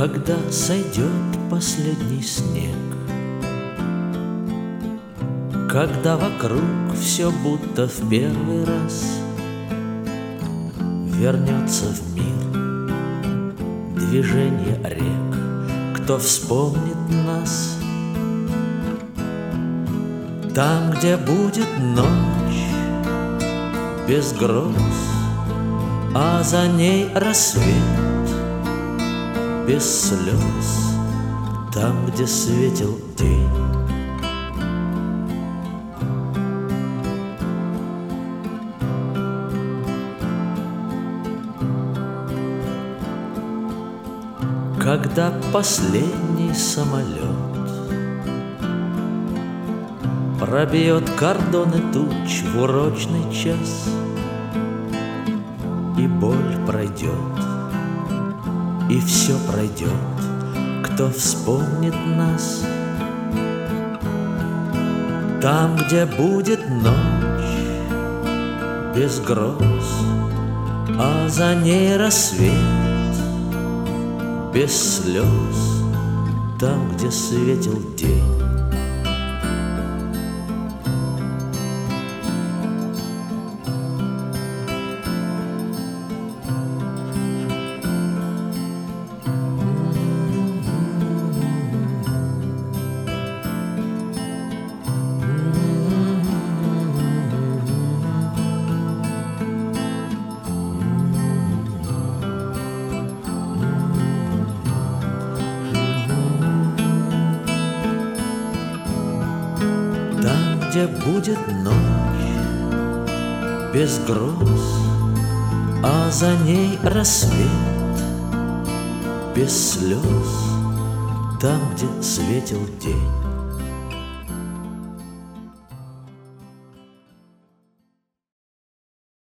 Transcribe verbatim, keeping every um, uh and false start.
Когда сойдет последний снег, когда вокруг все будто в первый раз вернется в мир движение рек, кто вспомнит нас? Там, где будет ночь без гроз, а за ней рассвет без слез, там, где светил день. Когда последний самолет пробьет кордоны туч в урочный час, и боль пройдет, и все пройдет, кто вспомнит нас. Там, где будет ночь без гроз, а за ней рассвет без слез, там, где светил день. Где будет ночь без гроз, а за ней рассвет без слез, там, где светил день.